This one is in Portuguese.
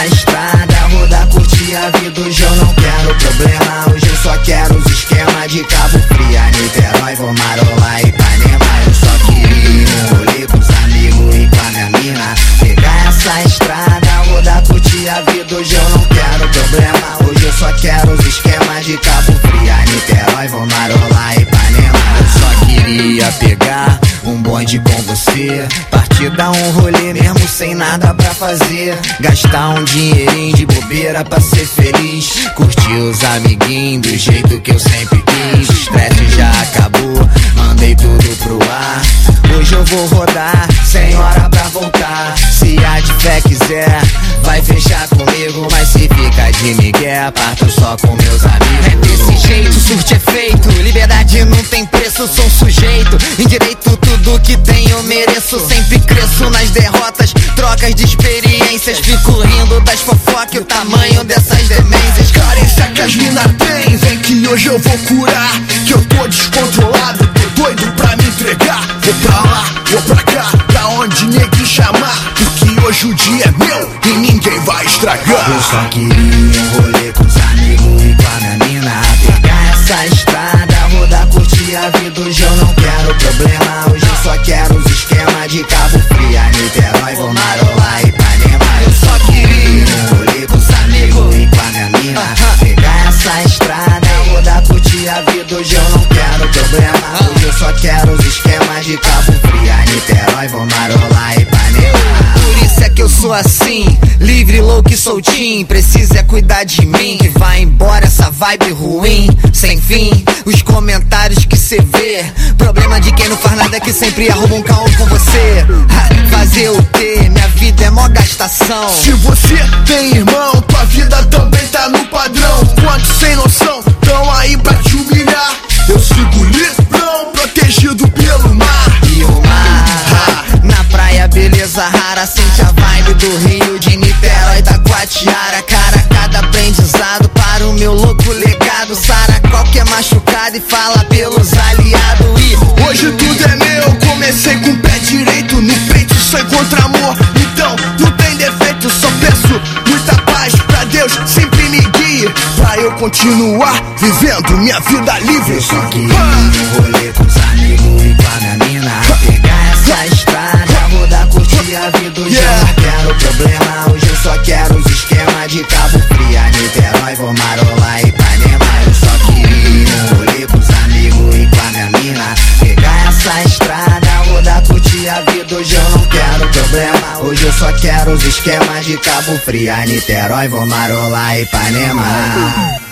essa estrada, rodar, curtir a vida. Hoje eu não quero problema, hoje eu só quero os esquemas de Cabo Frio, Niterói, vou marolar e Ipanema. Eu só queria um rolê com os amigos e com a minha mina, pegar essa estrada, rodar, curtir a vida. Hoje eu não quero problema, hoje eu só quero os esquemas de Cabo Frio, Niterói, vou marolar e Ipanema. Eu só queria pegar um bonde com você, partir dar um rolê mesmo sem nada pra fazer, gastar um dinheirinho de bobeira pra ser feliz, curtir os amiguinhos do jeito que eu sempre quis. O estresse já acabou, mandei tudo pro ar, hoje eu vou rodar, sem hora pra voltar. Se a de fé quiser, vai fechar comigo, mas se fica de migué, parto só com meus amigos. É desse jeito, surte efeito, liberdade não tem preço, sou sujeito, endireito tudo que tenho, mereço. Sempre cresço nas derrotas, trocas de experiências, fico rindo das fofocas e o tamanho dessas demências. Carência que as mina tem, vem que hoje eu vou curar, que eu tô descontrolado, tô doido pra me entregar. Vou pra lá, vou pra cá, pra onde nego chamar, porque hoje o dia é meu e ninguém vai estragar. Eu só queria um rolê com os amigos e com a minha mina, pegar essa estrada, rodar, curtir a vida. Hoje eu não quero problema, hoje eu só quero os esquemas de Cabo Frio, Niterói, vou marolar e Ipanema. Eu só queria um rolê com os amigos e com a minha mina, pegar essa estrada, rodar, curtir a vida. Hoje eu não quero problema, hoje eu só quero os esquemas de Cabo Frio, Niterói, vou marolar e Ipanema. Por isso é que eu sou assim, livre, louco e soltinho. Precisa é cuidar de mim, que vai embora essa vibe ruim, sem fim. Os comentários que cê vê, problema de quem não faz nada, que sempre arruma um caô com você. Fazer o quê? Minha vida é mó gastação. Se você tem irmão, tua vida também tá no padrão. Quantos sem noção tão aí pra te humilhar? Eu sigo livrão, protegido pelo mar. E o mar, na praia, beleza rara, sente a vibe do Rio, de Niterói, da Guatiara. Cara, cada aprendizado para o meu louco legado, sara qualquer machucado e fala pelos aliados. E hoje tudo é meu, comecei com o pé direito no peito, só encontra amor, então não tem defeito. Só peço muita paz pra Deus, sempre me guie, pra eu continuar vivendo minha vida livre. Eu só queria um rolê com os amigos e com a minha mina, pegar essa estrada, rodar, curtir a vida. Hoje eu não quero problema, hoje eu só quero os esquemas de Cabo Frio, Niterói, vou marolar e Ipanema. Eu só queria um rolê com os amigos e com a minha mina, pegar essa estrada, rodar, curtir a vida. Hoje eu não quero problema, hoje eu só quero os esquemas de Cabo Frio, Niterói, vou marolar e Ipanema.